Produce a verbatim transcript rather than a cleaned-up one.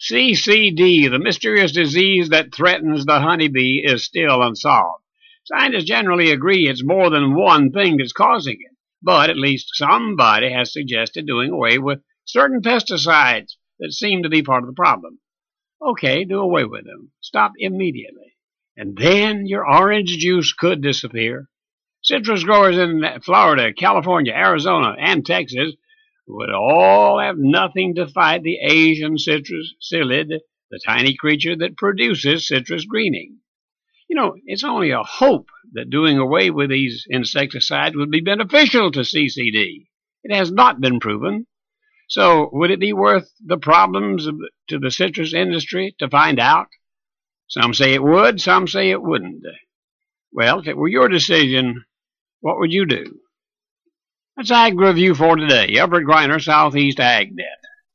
C C D, the mysterious disease that threatens the honeybee, is still unsolved. Scientists generally agree it's more than one thing that's causing it, but at least somebody has suggested doing away with certain pesticides that seem to be part of the problem. Okay, do away with them. Stop immediately. And then your orange juice could disappear. Citrus growers in Florida, California, Arizona, and Texas would all have nothing to fight the Asian citrus psyllid, the tiny creature that produces citrus greening. You know, it's only a hope that doing away with these insecticides would be beneficial to C C D. It has not been proven. So would it be worth the problems of, to the citrus industry to find out? Some say it would, some say it wouldn't. Well, if it were your decision, what would you do? That's Ag Review for today. Everett Griner, Southeast Ag Net.